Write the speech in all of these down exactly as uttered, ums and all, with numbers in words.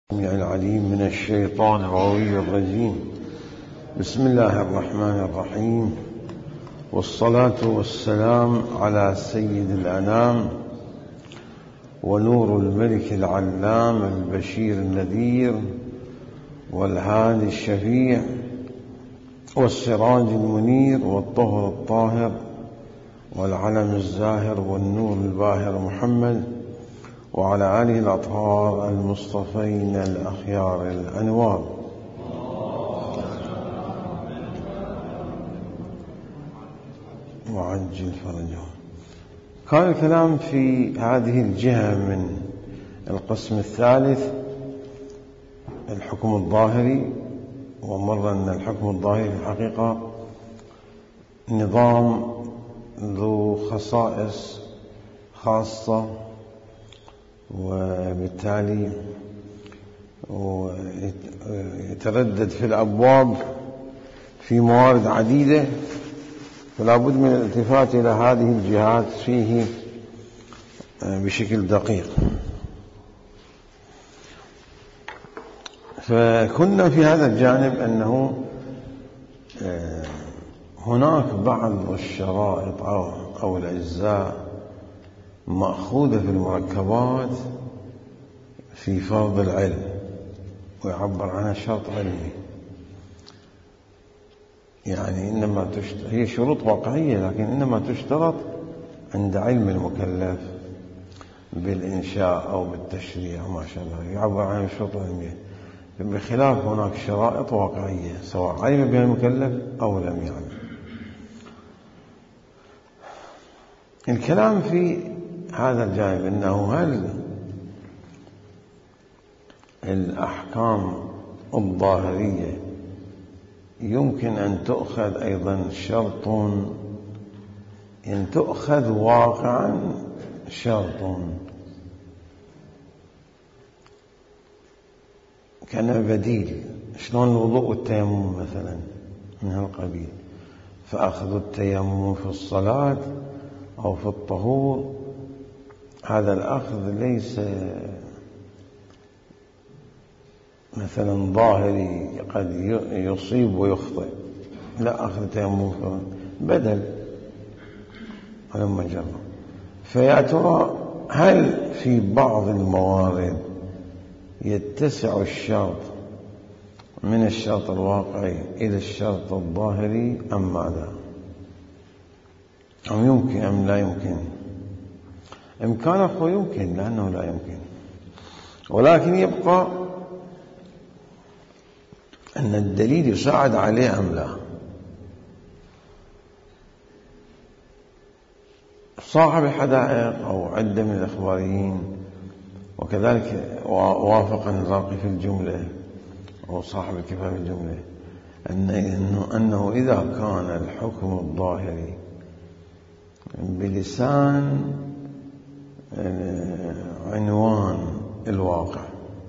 العليم من الشيطان الغوي الرجيم. بسم الله الرحمن الرحيم، والصلاة والسلام على سيد الأنام ونور الملك العلام البشير النذير والهادي الشفيع والسراج المنير والطهر الطاهر والعلم الزاهر والنور الباهر محمد وعلى آله الأطهار المصطفين الأخيار الأنوار. وعجل فرجهم. كان الكلام في هذه الجهة من القسم الثالث، الحكم الظاهري، ومر أن الحكم الظاهري في الحقيقة نظام ذو خصائص خاصة، وبالتالي يتردد في الأبواب في موارد عديدة، فلا بد من الالتفات إلى هذه الجهات فيه بشكل دقيق. فكنا في هذا الجانب أنه هناك بعض الشرائط أو الأجزاء مأخوذة في المركبات في فرض العلم، ويعبر عنها شرط علمي، يعني إنما تشترط، هي شروط واقعية لكن إنما تشترط عند علم المكلف بالإنشاء أو بالتشريع وما شاء الله، يعبر عنها شروط علمية، بخلاف هناك شرائط واقعية سواء علم بها المكلف أو لم يعلم. الكلام في هذا الجانب أنه هل الأحكام الظاهرية يمكن أن تؤخذ أيضا شرط، إن تؤخذ واقعا شرط، كان بديل، شلون الوضوء والتيمم مثلا من هالقبيل، فأخذ التيمم في الصلاة أو في الطهور، هذا الأخذ ليس مثلا ظاهري قد يصيب ويخطئ، لا، أخذ تيمم بدل ولما جرى. فيا ترى هل في بعض الموارد يتسع الشرط من الشرط الواقعي إلى الشرط الظاهري أم ماذا؟ أم يمكن أم لا يمكن؟ إمكان أخو يمكن، لأنه لا يمكن، ولكن يبقى أن الدليل يساعد عليه أم لا. صاحب الحدائق أو عدة من الأخباريين، وكذلك وافق الراقي في الجملة أو صاحب الكفاية في الجملة، أنه, أنه إذا كان الحكم الظاهري بلسان عنوان الواقع،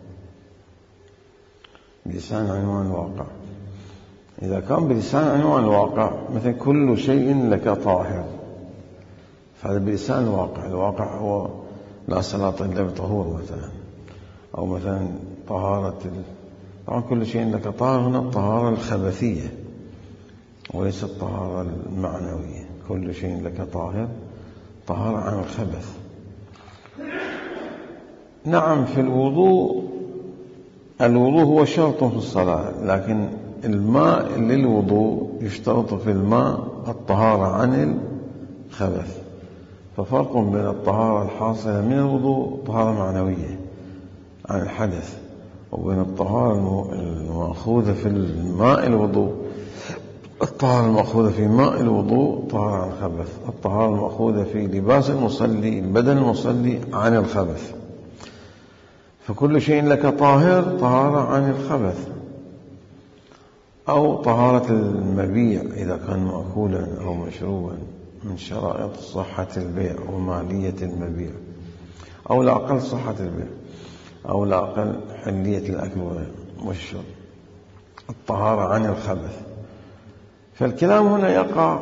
بلسان عنوان الواقع، إذا كان بلسان عنوان الواقع مثل كل شيء لك طاهر، فهذا بلسان الواقع. الواقع هو لا صلاة إلا بطهور مثلا، أو مثلا طهارة، طبعا كل شيء لك طاهر هنا الطهارة الخبثية وليس الطهارة المعنوية، كل شيء لك طاهر، طهارة عن الخبث. نعم، في الوضوء، الوضوء هو شرط في الصلاة، لكن الماء للوضوء يشترط في الماء الطهارة عن الخبث، ففرق بين الطهارة الحاصلة من الوضوء طهارة معنوية عن الحدث، وبين الطهارة المأخوذة في الماء الوضوء، الطهارة المأخوذة في ماء الوضوء طهارة عن الخبث، الطهارة المأخوذة في لباس المصلي بدن المصلي عن الخبث. فكل شيء لك طاهر طهارة عن الخبث، أو طهارة المبيع إذا كان مأكولا أو مشروبا من شرائط صحة البيع ومالية المبيع، أو لا أقل صحة البيع، أو لا أقل حلية الأكل والشرب، الطهارة عن الخبث. فالكلام هنا يقع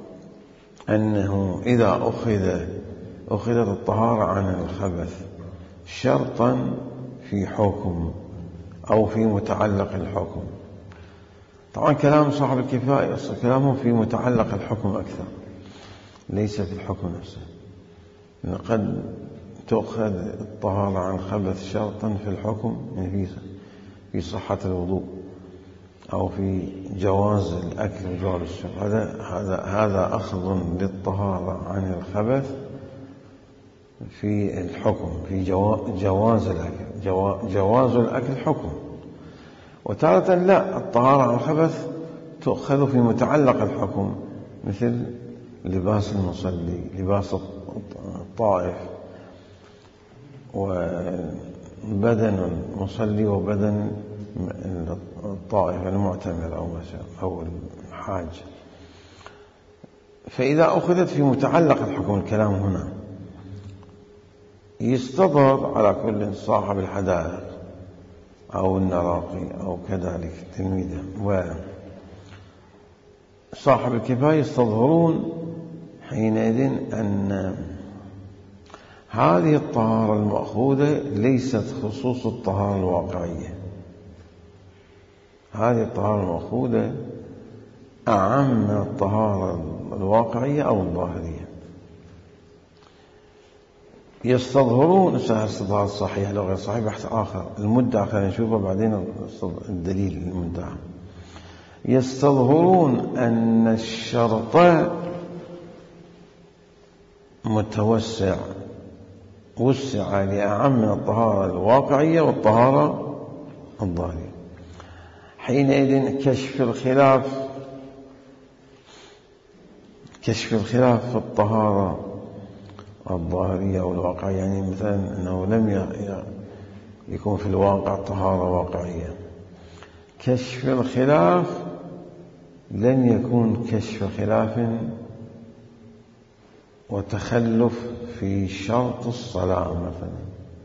أنه إذا أخذ أخذت الطهارة عن الخبث شرطا في حكم أو في متعلق الحكم. طبعا كلام صاحب الكفاية كلامه في متعلق الحكم أكثر، ليس في الحكم نفسه. قد تؤخذ الطهارة عن خبث شرطا في الحكم، يعني في صحة الوضوء أو في جواز الأكل وجواز الشرب، هذا هذا هذا أخذ للطهارة عن الخبث في الحكم، في جواز الأكل، جواز الأكل حكم. وتارة لا، الطهارة عن الخبث تؤخذ في متعلق الحكم، مثل لباس المصلي، لباس الطائف، وبدن المصلي وبدن الطائف المعتمر أو أو الحاج. فإذا أخذت في متعلق الحكم الكلام هنا يستظهر على كل صاحب الحدائق أو النراقي أو كذلك تلميذه وصاحب الكفاية يستظهرون حينئذ أن هذه الطهارة المأخوذة ليست خصوص الطهارة الواقعية، هذه الطهارة المأخوذة أعم من الطهارة الواقعية أو الظاهرية. يستظهرون استظهار صحيح لو غير صحيح بحث آخر، المدعى خلينا نشوفه بعدين الدليل المدعى. يستظهرون أن الشرط متوسع، وسع لأعم من الطهارة الواقعية والطهارة الظاهرية. حينئذ كشف الخلاف كشف الخلاف في الطهارة الظاهرية والواقعية، يعني مثلا أنه لم يكون في الواقع طهارة واقعية، كشف الخلاف لن يكون كشف خلاف وتخلف في شرط الصلاة مثلا.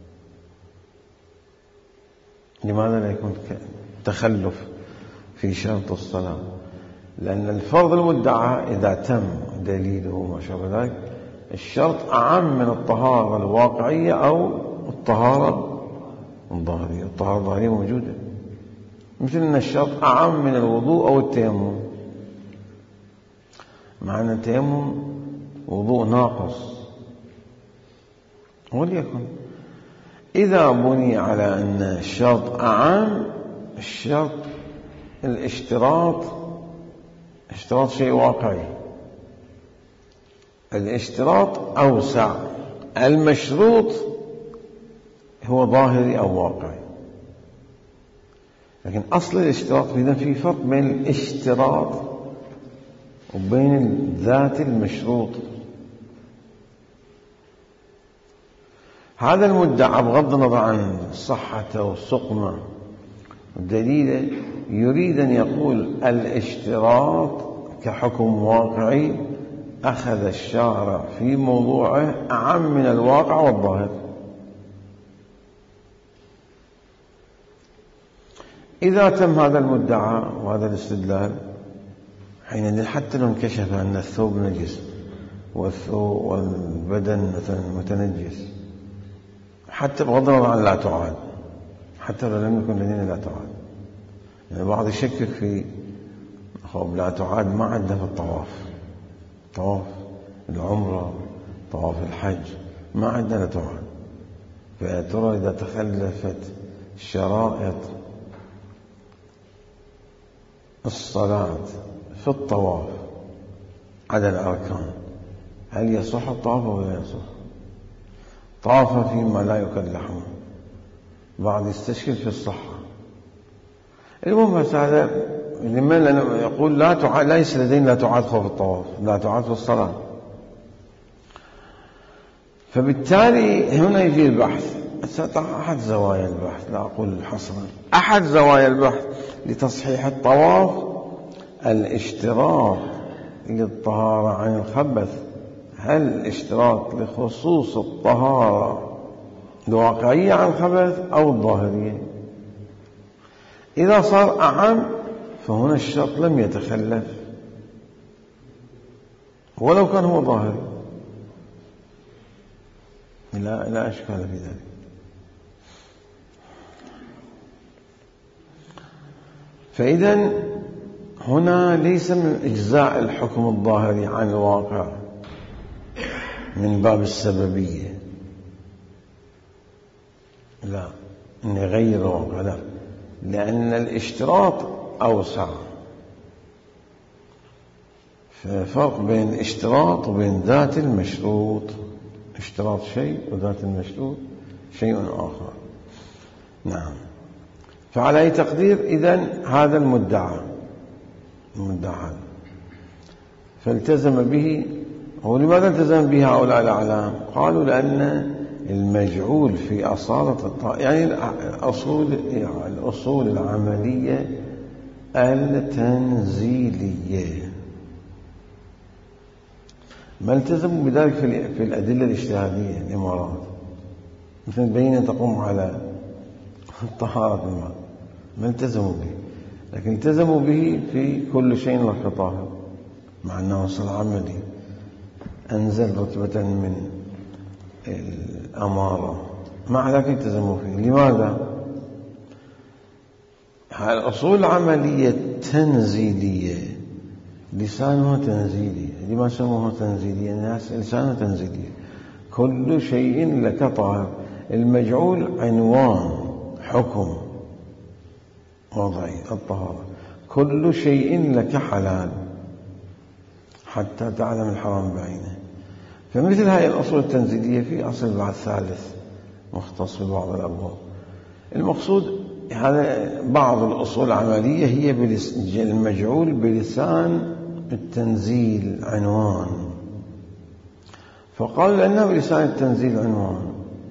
لماذا لا يكون تخلف في شرط الصلاة؟ لأن الفرض المدعى إذا تم دليله وما شابه ذلك الشرط أعم من الطهارة الواقعية أو الطهارة الظاهرية. الطهارة الظاهرية موجودة، مثل أن الشرط أعم من الوضوء أو التيمم، مع أن التيمم وضوء ناقص. وليكن إذا بني على أن الشرط أعم، الشرط الاشتراط اشتراط شيء واقعي، الاشتراط أوسع، المشروط هو ظاهري أو واقعي. لكن أصل الاشتراط إذن في فرق بين الاشتراط وبين ذات المشروط. هذا المدعى بغض النظر عن صحته وسقمه دليله يريد أن يقول الاشتراط كحكم واقعي أخذ الشارع في موضوعه أعم من الواقع والظاهر. إذا تم هذا المدعى وهذا الاستدلال، حينئذ حتى لو انكشف أن الثوب نجس والثوب والبدن مثلا متنجس، حتى بغض النظر عن لا تعاد، حتى لو لم يكن لدينا لا تعاد، يعني بعض يشكك في خب لا تعاد ما عندنا في الطواف، طواف العمرة طواف الحج ما عندنا لا تعاد. فيا ترى إذا تخلفت شرائط الصلاة في الطواف على الأركان هل يصح الطواف أو لا يصح؟ طاف فيما لا يكلحه، بعض يستشكل في الصحة. المهم هذا لمن يقول لا تعاد، ليس لدينا لا تعاد خوف الطواف، لا تعاد في الصلاة. فبالتالي هنا يجي البحث، أحد زوايا البحث، لا أقول حصرا، أحد زوايا البحث لتصحيح الطواف الاشتراط للطهارة عن الخبث، هل الاشتراط لخصوص الطهارة الواقعية عن الخبث أو الظاهرية؟ إذا صار أعم فهنا الشرط لم يتخلف ولو كان هو ظاهري، لا, لا أشكال في ذلك. فإذا هنا ليس من إجزاء الحكم الظاهري عن الواقع من باب السببية، لا، إن يغير الواقع، لا، لأن الاشتراط أوسع. فرق بين الاشتراط وبين ذات المشروط. اشتراط شيء وذات المشروط شيء آخر. نعم. فعلى أي تقدير إذن هذا المدعى المدعى فالتزم به. ولماذا التزم به هؤلاء الأعلام؟ قالوا لأن المجعول في أصالة الط... يعني الأصول يعني الأصول العملية التنزيلية ما التزموا بذلك في الأدلة الاجتهادية الإمارات، مثل البينة تقوم على طهارة الماء، ما التزموا به، لكن التزموا به في كل شيء لك طاهر، مع أنه أصل عملي أنزل رتبة من الأمارة، مع ذلك التزموا فيه. لماذا؟ الأصول العملية التنزيلية لسانها تنزيلي. لما سموها تنزيلية؟ الناس لسانها تنزيلية. كل شيء لك طاهر. المجعول عنوان حكم وضعي الطهارة. كل شيء لك حلال حتى تعلم الحرام بعينه. فمثل هذه الأصول التنزيلية في أصل بعد ثالث مختص ببعض الأبواب. المقصود هذا بعض الأصول العملية هي المجعول بلسان التنزيل عنوان. فقال لأنه بلسان التنزيل عنوان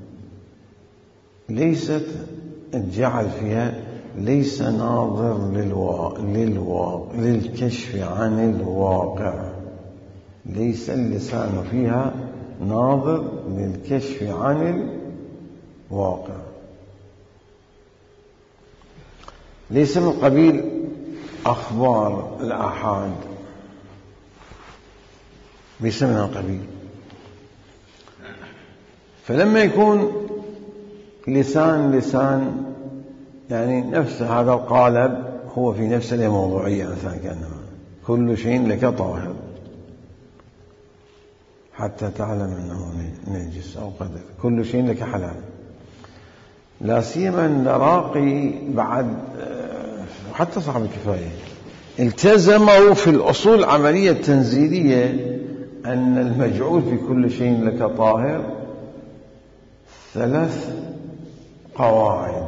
ليست الجعل فيها ليس ناظر للوا... للوا... للكشف عن الواقع. ليس اللسان فيها ناظر للكشف عن الواقع. ليس من قبيل أخبار الآحاد، ليس من القبيل. فلما يكون لسان لسان يعني نفس هذا القالب هو في نفس الموضوعية، مثلا كأنما كل شيء لك طاهر حتى تعلم أنه نجس أو قدر، كل شيء لك حلال. لا سيما الراقي بعد حتى صاحب الكفاية التزموا في الأصول العملية التنزيلية أن المجعول في كل شيء لك طاهر ثلاث قواعد.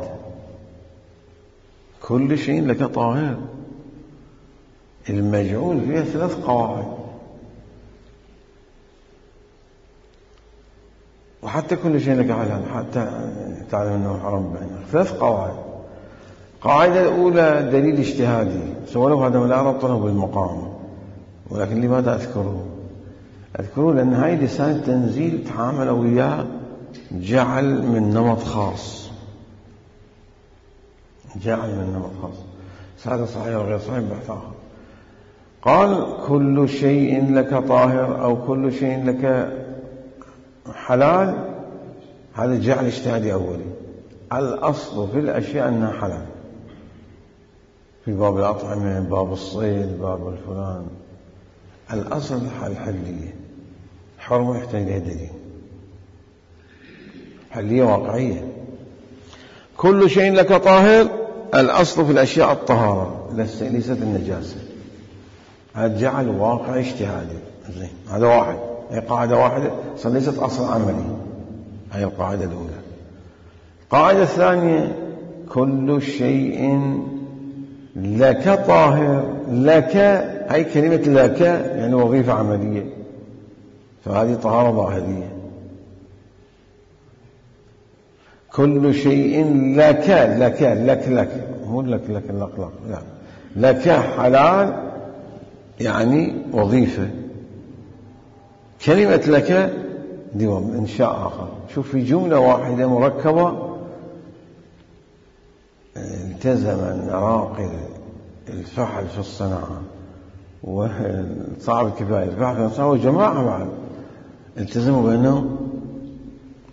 كل شيء لك طاهر المجعول فيها ثلاث قواعد، وحتى كل شيء لك حلال حتى تعلم أنه حرام بعينك. ثلاث قواعد. القاعدة الأولى دليل اجتهادي، سولوا هذا لا ربط له بالمقام، ولكن لماذا أذكره؟ أذكره لأن هاي لسان التنزيل تعامل وياه جعل من نمط خاص، جعل من نمط خاص. هذا صحيح وغير صحيح بحث آخر. قال كل شيء لك طاهر أو كل شيء لك حلال، هذا جعل اجتهادي أولي. الأصل في الأشياء أنها حلال، في باب الأطعمة، باب الصيد، باب الفلان، الأصل الحلية. حرمة يحتاج إليها دليل، حلية واقعية. كل شيء لك طاهر، الأصل في الأشياء الطهارة ليست النجاسة. هذا جعل واقع اجتهادي. زين، هذا واحد، هي قاعدة واحدة ليست أصل عملي. هذه القاعدة الأولى. القاعدة الثانية كل شيء لك طاهر. لك هي كلمة لك يعني وظيفة عملية، فهذه طهارة ظاهرية. كل شيء لك لك لك لك مو لك لك لك لك لا لك حلال يعني وظيفة. كلمة لك دي إنشاء آخر. شوف في جملة واحدة مركبة التزم الراقي الفحل في الصناعة وصعب الكفاية الفحل في الصناعة وجماعة بعد التزموا بأنه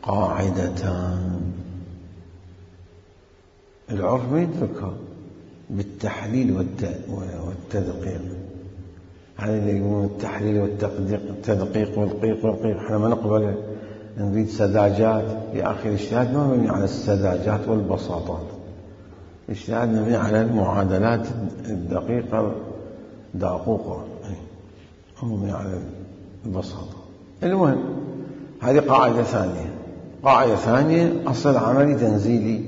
قاعدتان. العرف ما يدركها، بالتحليل والتدقيق. هذا اللي يقولون التحليل والتدقيق والقيق والقيق. احنا ما نقبل، نريد سذاجات. يا أخي الاجتهاد ما مبني على السذاجات والبساطات، الاجتهاد مبني على المعادلات الدقيقة دقوقة، مبني على البساطة. المهم، هذه قاعدة ثانية. قاعدة ثانية، أصل عملي تنزيلي.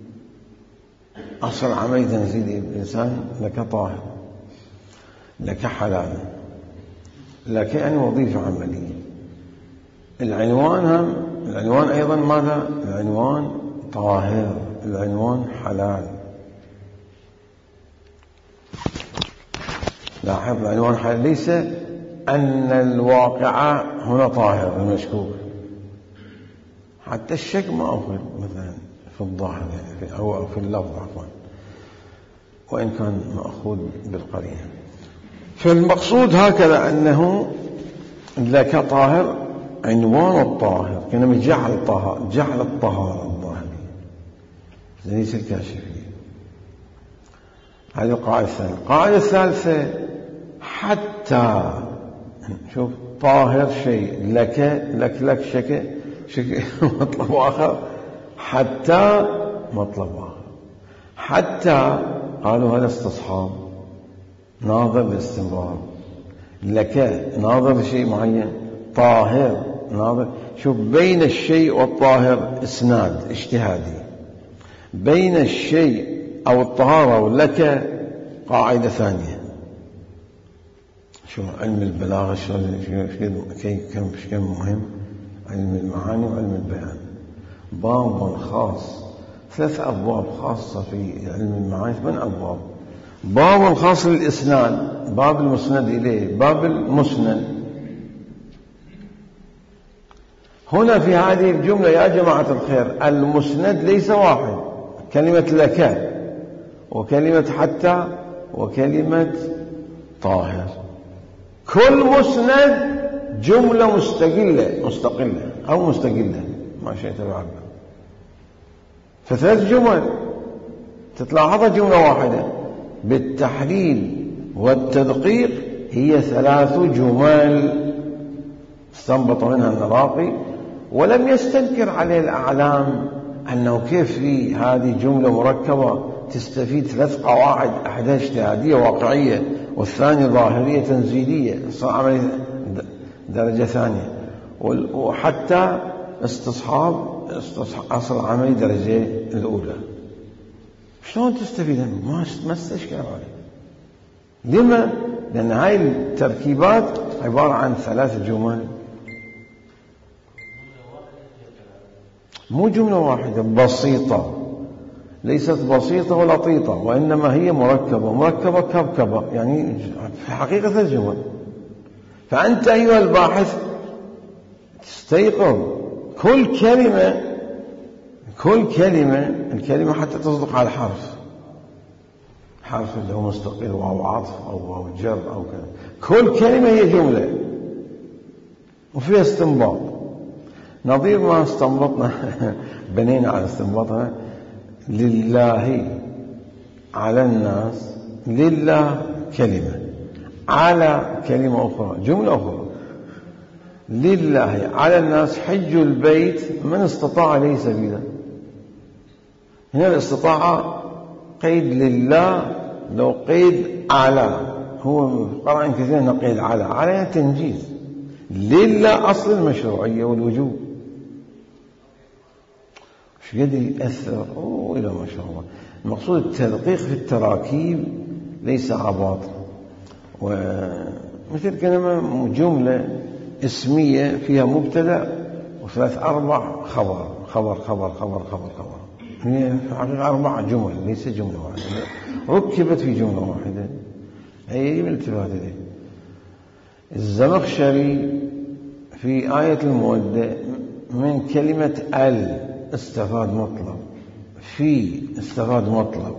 أصل عملي تنزيلي. الإنسان لك طاهر، لك حلال، لك يعني وظيفة عملية. العنوان هم العنوان أيضا ماذا؟ العنوان طاهر، العنوان حلال. لاحظ، العنوان حلال، ليس أن الواقع هنا طاهر المشكوك. حتى الشك ما أخذ مثلا في الظاهر يعني أو في اللفظ عفوا، وإن كان مأخوذ بالقرينة. فالمقصود هكذا أنه لك طاهر، عنوان الطاهر كلمة جعل طهارة، جعل الطهارة الظاهرية ليس الكاشفية. هذه القاعدة الثانية. القاعدة الثالثة، حتى شوف، طاهر شيء، لك لك لك شك شك مطلب آخر، حتى مطلب آخر. حتى قالوا هذا استصحاب، ناظر باستمرار. لك ناظر لشيء معين، طاهر ناظر. شوف، بين الشيء والطاهر اسناد اجتهادي، بين الشيء أو الطهارة ولك قاعدة ثانية. شو علم البلاغة كم كم مهم، علم المعاني وعلم البيان. باب خاص، ثلاث أبواب خاصة في علم المعاني، ثمان أبواب. باب خاص للإسناد، باب المسند إليه، باب المسند. هنا في هذه الجملة يا جماعة الخير، المسند ليس واحد. كلمة لك وكلمة حتى وكلمة طاهر، كل مسند جملة مستقلة مستقلة أو مستقلة ما شئت بعد. فثلاث جمل تتلاحظها جملة واحدة. بالتحليل والتدقيق هي ثلاث جمل استنبط منها النراقي، ولم يستنكر عليه الأعلام أنه كيف في هذه جملة مركبة تستفيد ثلاث قواعد، أحدها اجتهادية واقعية والثانية ظاهرية تنزيلية عملية درجة ثانية، وحتى استصحاب أصل عملي درجة الأولى. شلون تستفيد منه؟ ما استشكل عليه. لما؟ لأن هاي التركيبات عبارة عن ثلاث جمل، مو جملة واحدة بسيطة، ليست بسيطة ولا طيطة، وإنما هي مركبة مركبة كبكبة، يعني في حقيقة ثلاث جمل. فأنت أيها الباحث تستيقظ كل كلمة كل كلمة الكلمة حتى تصدق على الحرف، حرف اللي هو مستقل أو عطف أو جر أو كذا. كل كلمة هي جملة وفيها استنباط، نظير ما استنبطنا بنينا على استنباطنا. لله على الناس، لله كلمة، على كلمة أخرى، جملة أخرى. لله على الناس حج البيت من استطاع إليه سبيلا. هنا الاستطاعة قيد لله، لو قيد على، هو قرأ كثير نقيد على، على تنجيز. لله أصل المشروعية والوجوب. شو قد يأثر؟ أوه إلى ما شاء الله. المقصود التدقيق في التراكيب ليس عباط. ومثل كلمة جملة اسمية فيها مبتدأ وثلاث أربع خبر خبر خبر خبر خبر خبر، هي في حقيقة أربع جمل ليس جملة واحدة، ركبت في جملة واحدة. هي بالالتفات إليه. الزمخشري في آية المودة من كلمة ال استفاد مطلب، في استفاد مطلب،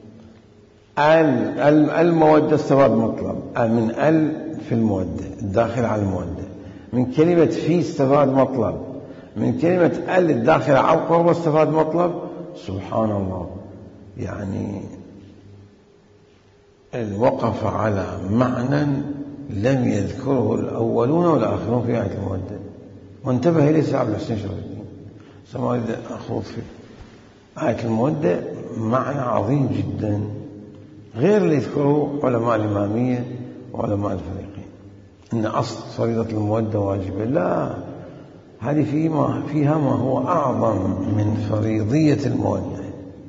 ال المودة استفاد مطلب، من ال في المودة الداخل على المودة. من كلمة في استفاد مطلب، من كلمة ال الداخل على القرب استفاد مطلب. سبحان الله، يعني وقف على معنى لم يذكره الأولون والآخرون في آية المودة، وانتبه إليه سعد الحسين شرف الدين سما أريد أخوض في آية المودة معنى عظيم جدا غير اللي يذكره علماء الإمامية وعلماء الفريقين إن أصل فريضة المودة واجبة. لا، هذه فيما فيها ما هو أعظم من فريضية المودة،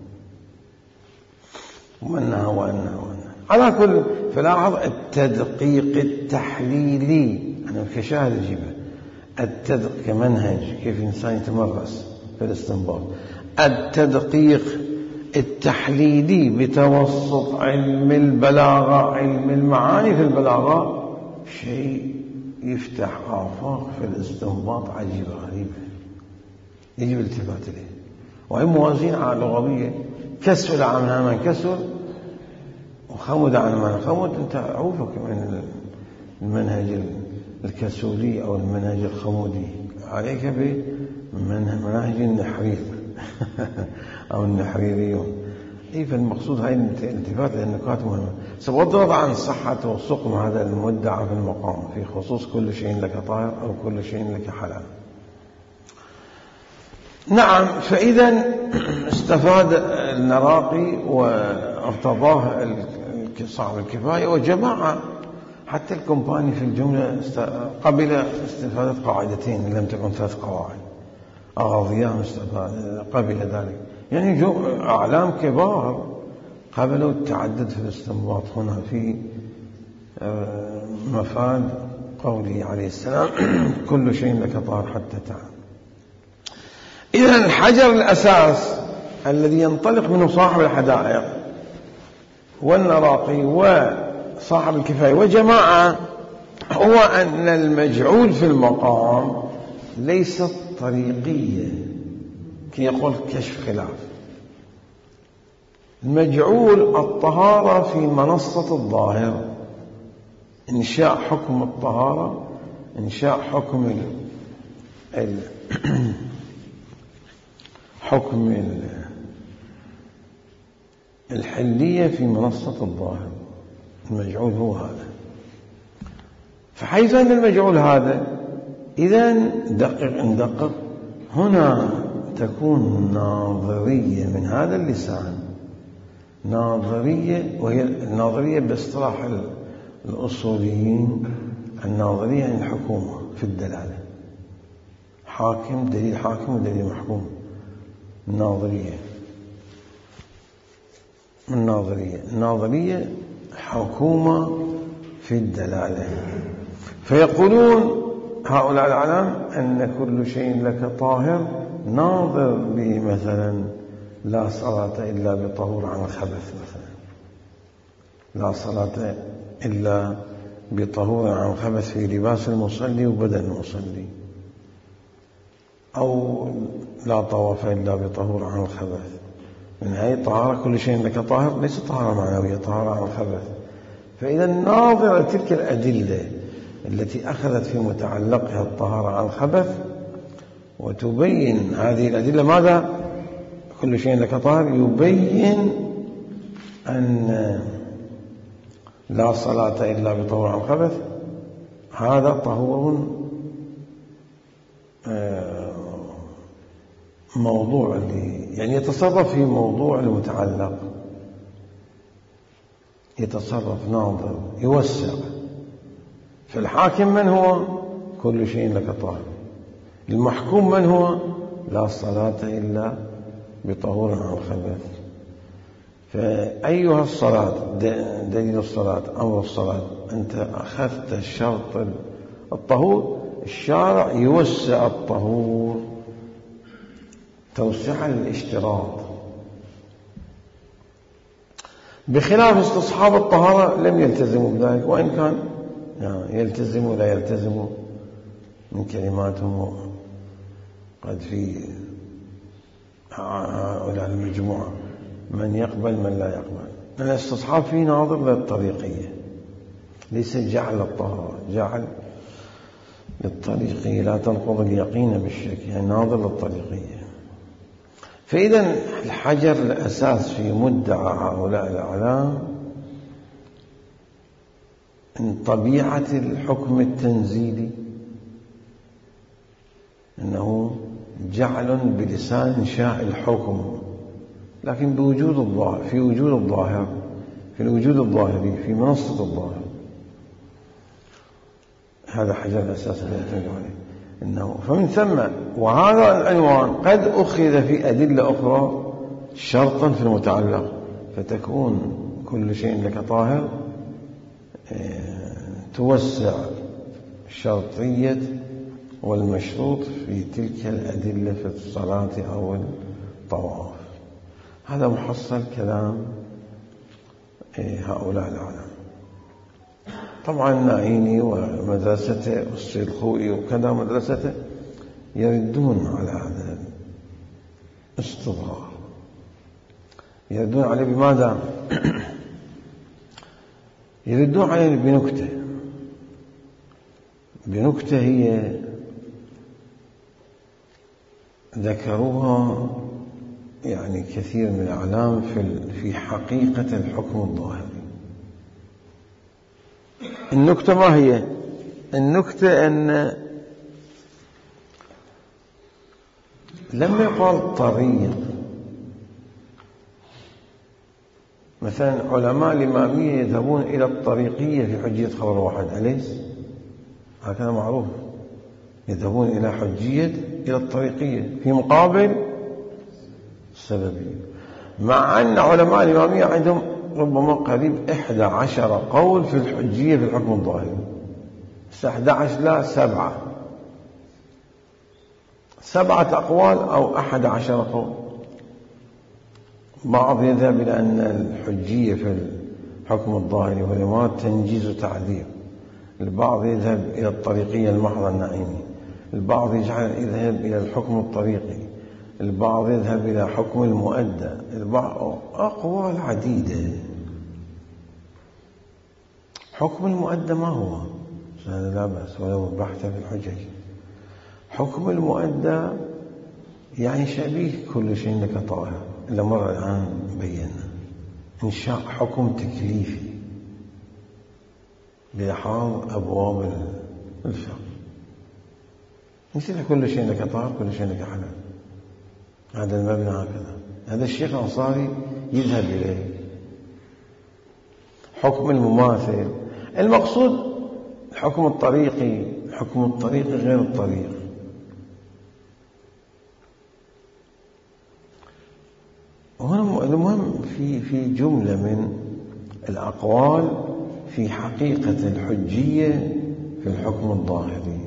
ومنها وأنها وأنها على كل. فلاحظ التدقيق التحليلي، أنا كشاهد أجيبه، التدقيق كمنهج كيف الإنسان يتمرس في الاستنباط، التدقيق التحليلي بتوسط علم البلاغة، علم المعاني في البلاغة، شيء يفتح آفاق في الاستنباط عجيبة غريبة يجب الالتفات إليه. وهي موازين على لغوية، كسر عن من كسر وخمد عن من خمد. أنت عوفك من المنهج الكسولي أو المنهج الخمودي، عليك بمنهج النحرير أو النحريريون. إيه، فالمقصود هاي الالتفات للنقاط مهمة. سأضرب عن صحة وسقم هذا المدعى في المقام في خصوص كل شيء لك طاهر أو كل شيء لك حلال. نعم، فإذا استفاد النراقي وارتضاه صاحب الكفاية وجماعة، حتى الكومباني في الجملة قبل استفادة قاعدتين إن لم تكن ثلاث قواعد، أغاضيهم قبل ذلك، يعني أعلام كبار قبلوا التعدد في الاستنباط هنا في مفاد قوله عليه السلام كل شيء لك طاهر حتى تعلم. إذن الحجر الأساس الذي ينطلق منه صاحب الحدائق والنراقي وصاحب الكفاية وجماعة هو أن المجعول في المقام ليست طريقية كي يقول كشف خلاف. المجعول الطهارة في منصة الظاهر، إنشاء حكم الطهارة، إنشاء حكم ال... ال... حكم ال... الحلية في منصة الظاهر. المجعول هو هذا. فحيث أن المجعول هذا، إذن دقق ندقق هنا تكون ناظرية من هذا اللسان، ناظرية، وهي الناظرية باصطلاح الأصوليين الناظرية عن الحكومة في الدلالة، حاكم دليل حاكم ودليل محكوم. الناظرية الناظرية الناظرية حكومة في الدلالة. فيقولون هؤلاء العلام أن كل شيء لك طاهر ناظر بمثلا لا صلاة إلا بطهور عن الخبث، مثلا لا صلاة إلا بطهور عن الخبث في لباس المصلي وبدن المصلي، أو لا طواف إلا بطهور عن الخبث. من هذه الطهارة كل شيء لك طاهر ليس طهارة معنوية، طهارة عن الخبث. فإذا ناظر تلك الأدلة التي أخذت في متعلقها الطهارة عن الخبث وتبين هذه الأدلة ماذا؟ كل شيء لك طاهر يبين أن لا صلاة إلا بطهور عن الخبث هذا طهور موضوع، يعني يتصرف في موضوع المتعلق، يتصرف ناظر يوسع. فالحاكم من هو؟ كل شيء لك طاهر. المحكوم من هو؟ لا صلاة إلا بطهور عن الخبث. فأيها الصلاة دليل الصلاة أمر الصلاة، أنت أخذت الشرط الطهور، الشارع يوسع الطهور توسع الاشتراط، بخلاف استصحاب الطهارة لم يلتزموا بذلك، وإن كان يلتزموا لا يلتزموا من كلماتهم قد في هؤلاء المجموعة من يقبل من لا يقبل. الاستصحاب فيه ناظر للطريقية، ليس جعل الطهارة، جعل للطريقية لا تنقض اليقين بالشك، يعني ناظر للطريقية. فإذا الحجر الأساس في مدعى هؤلاء الأعلام من طبيعة الحكم التنزيلي أنه جعل بلسان شاء الحكم، لكن بوجود الظاهر، في وجود الظاهر، في الوجود الظاهري، في منصة الظاهر. هذا حجر الأساس الذي يعتمد عليه إنه. فمن ثم وهذا العنوان قد أخذ في أدلة أخرى شرطا في المتعلق، فتكون كل شيء لك طاهر توسع شرطية والمشروط في تلك الأدلة في الصلاة أو الطواف. هذا محصل كلام هؤلاء العلماء. طبعا النعيمي ومدرسته والسيد الخوئي وكذا مدرسته يردون على هذا الاستظهار، يردون عليه بماذا؟ يردون عليه بنكتة، بنكتة هي ذكروها يعني كثير من الأعلام في حقيقة الحكم الظاهري. النكتة ما هي؟ النكتة أن لما يقال طريق، مثلا علماء الإمامية يذهبون إلى الطريقية في حجية خبر واحد، أليس؟ هكذا معروف، يذهبون إلى حجية إلى الطريقية في مقابل السببية، مع أن علماء الإمامية عندهم ربما قريب إحدى عشر قول في الحجية في الحكم الظاهري. إحدى عشر لا سبعة سبعة أقوال أو أحد عشر قول. بعض يذهب إلى أن الحجية في الحكم الظاهري والإمارات تنجيز تعذير، البعض يذهب إلى الطريقية المحضة النعيمي، البعض يجعل يذهب إلى الحكم الطريقي، البعض يذهب إلى حكم المؤدى، البعض أقوال عديدة. حكم المؤدى ما هو؟ هذا لا بأس ولو بحث في الحجج. حكم المؤدى يعني شبيه كل شيء لك طاهر، إلا مرة الآن بينا إنشاء حكم تكليفي بإحراز أبواب الفقه، مثل كل شيء لك طاهر كل شيء لك حلال. هذا المبنى هكذا، هذا الشيخ الأنصاري يذهب إليه. حكم المماثل، المقصود الحكم الطريقي، الحكم الطريقي غير الطريق. وهنا المهم في في جملة من الأقوال في حقيقة الحجية في الحكم الظاهري.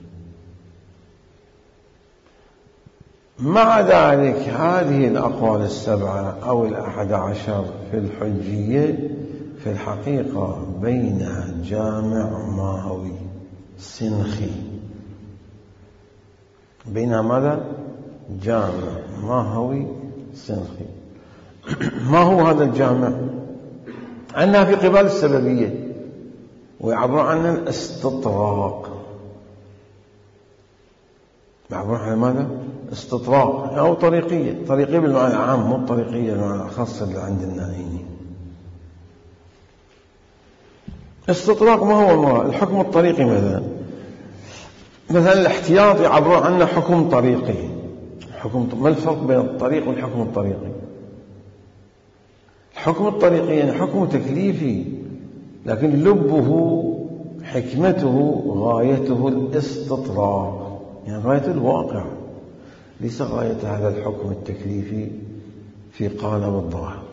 مع ذلك هذه الأقوال السبعة أو الأحد عشر في الحجية في الحقيقة بينها جامع ماهوي سنخي، بينها ماذا؟ جامع ماهوي سنخي. ما هو هذا الجامع؟ أنها في قبال السببية، ويعبر عنها الاستطراق. يعبر عنها ماذا؟ استطراق أو طريقية، طريقية بالمعنى العام مو طريقية بالمعنى الخاص اللي عند النائين. استطراق ما هو الحكم الطريقي؟ مثلا مثلا الاحتياط يعبر عنه حكم طريقي. حكم، ما الفرق بين الطريق والحكم الطريقي؟ الحكم الطريقي يعني حكم تكليفي، لكن لبه حكمته غايته الاستطراق، يعني غاية الواقع، ليس غاية هذا الحكم التكليفي في قالب الظاهر.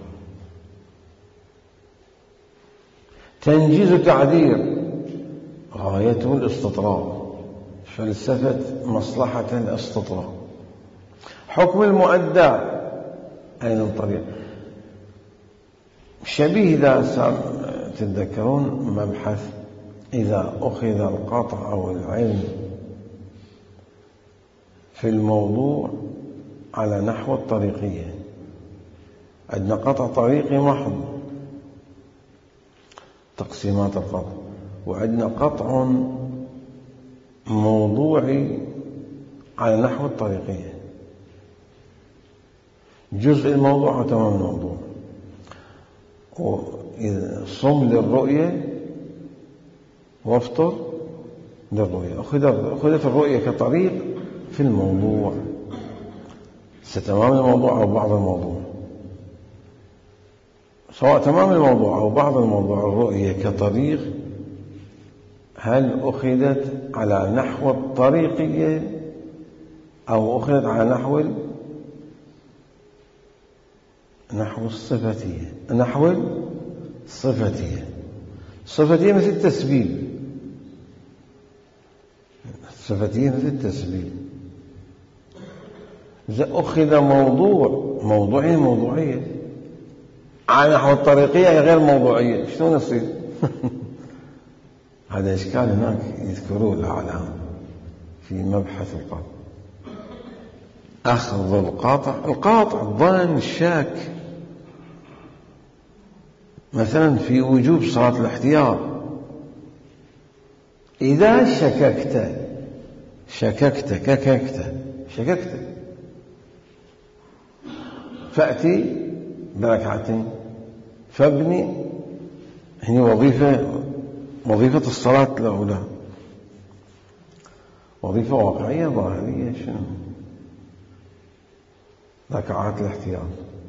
تنجيز تعذير غايته الاستطراق، فلسفة مصلحة الاستطراق. حكم المؤدى أين الطريق؟ شبيه إذا تتذكرون مبحث إذا أخذ القطع أو العلم في الموضوع على نحو الطريقية. عندنا قطع طريقي محض تقسيمات القطع، وعندنا قطع موضوعي على نحو الطريقية، جزء الموضوع وتمام الموضوع. وإذا صم للرؤية وافطر للرؤية. أخذت الرؤية كطريق في الموضوع، ستمام الموضوع أو بعض الموضوع، سواء تمام الموضوع أو بعض الموضوع، الرؤية كطريق هل أخذت على نحو الطريقية أو أخذت على نحو نحو الصفتية؟ نحو الصفتية. الصفتية مثل التسبيل، الصفتية مثل التسبيل. إذا أخذ موضوع موضوعية موضوعية على نحو الطريقية أي غير موضوعية، شلون يصير؟ هذا إشكال هناك يذكروه الأعلام في مبحث القاطع. أخذ القاطع، القاطع الظن الشك، مثلا في وجوب صلاة الاحتياط، إذا شككت شككت كككت شككت فأتي بركعتين فابني، هي وظيفة وظيفة الصلاة الأولى، وظيفة واقعية ظاهرية، شنو؟ ركعات الاحتياط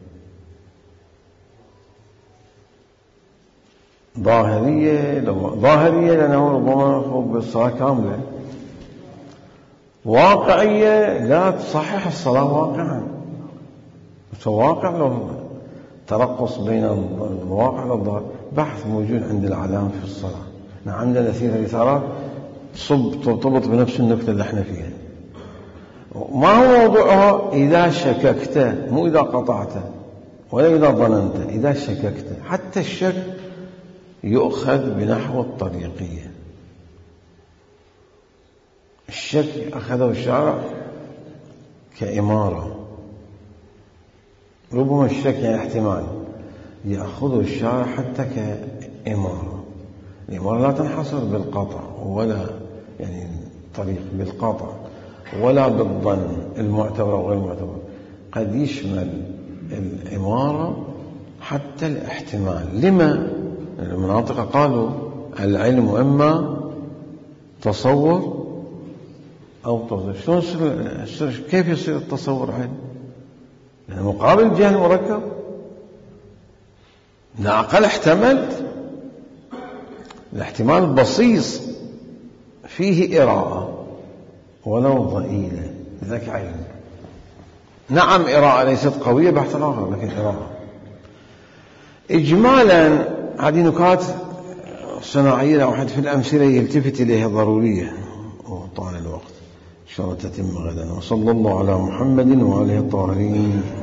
ظاهرية، ظاهرية لأنه ربما فوق بالصلاة كاملة، واقعية لا تصحح الصلاة واقعا، واقع لو ترقص بين الواقع والظاهر. بحث موجود عند العلام في الصلاة، عندنا نسير الإثارات صب ترتبط بنفس النكتة اللي احنا فيها. ما هو موضوعها؟ إذا شككت، مو إذا قطعت ولا إذا ظننت، إذا شككت. حتى الشك يؤخذ بنحو الطريقية. الشك أخذه الشارع كإمارة، ربما الشك يعني احتمال، يأخذه الشارع حتى كإمارة. الإمارة لا تنحصر بالقطع ولا يعني طريق بالقطع ولا بالظن المعتبر أو غير المعتبر، قد يشمل الإمارة حتى الاحتمال. لما؟ المناطق قالوا العلم إما تصور أو تصديق. شلون يصير؟ كيف يصير التصور علم؟ يعني مقابل الجهل مركب. لا أقل احتملت، الاحتمال بسيط فيه إراءة ولو ضئيلة، ذاك علم. نعم إراءة ليست قوية بحث آخر، لكن إراءة. إجمالا هذه نكات صناعية، لو واحد في الأمثلة يلتفت إليها ضرورية، وطال الوقت إن شاء الله تتم غدا. وصلى الله على محمد وآله الطاهرين.